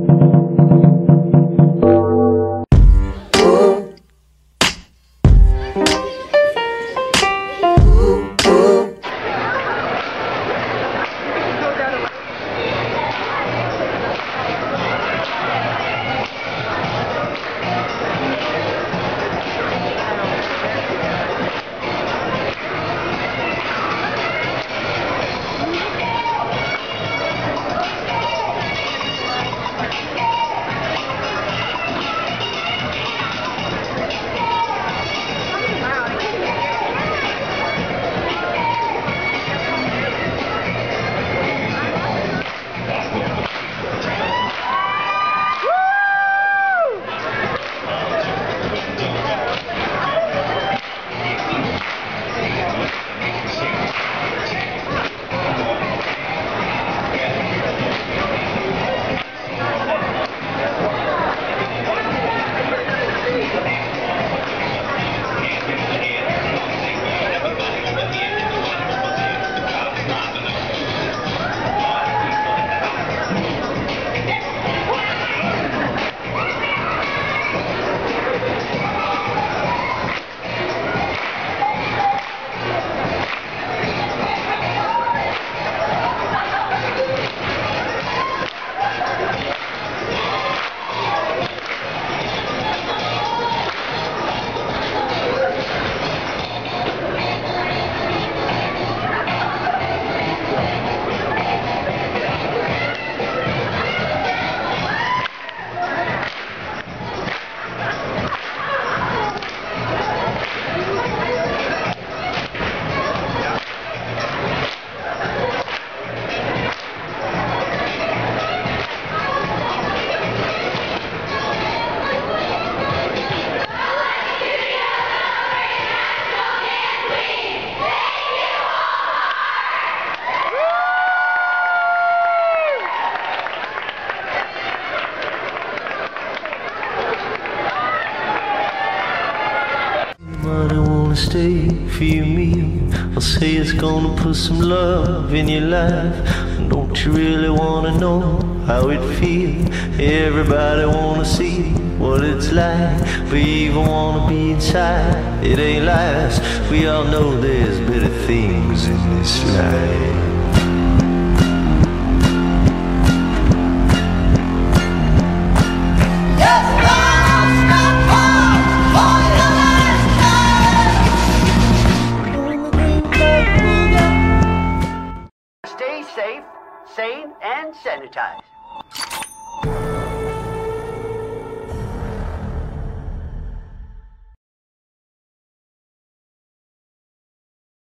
Stay for you, me. I'll say it's gonna put some love in your life. Don't you really wanna know how it feels? Everybody wanna see what it's like, but you even wanna be inside. It ain't lies. We all know there's better things in this life. Stay safe, sane, and sanitized.